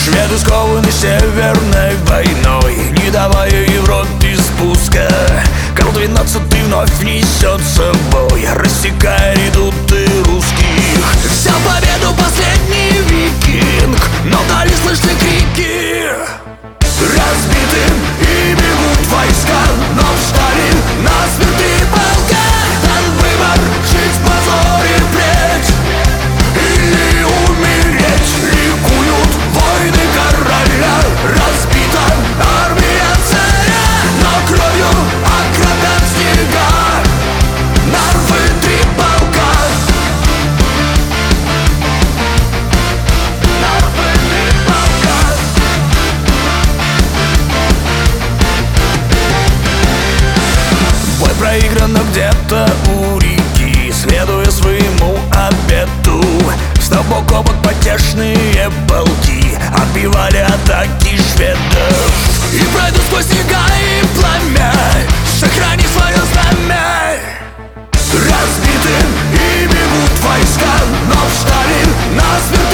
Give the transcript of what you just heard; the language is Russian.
Шведы скованы Северной войной, не давая Европе спуска. Карл XII вновь несет с собой, рассекая редуты русских. Взял победу последний викинг, но вдали слышны крики. Разбиты и бегут войска, но встали насмерть три полка. Дан выбор — жить в позоре впредь или умереть. Ликуют войны короля, разбита армия царя, но кровью окропят снега нарвы три полка. Нарвы три полка. Бой проигран, но где-то у реки, следуя своему обету, встав бок о бок потешные полки отбивали атаки шведов. И пройдут сквозь снега и пламя, сохрани свое знамя. Разбиты и бегут войска, но встали насмерть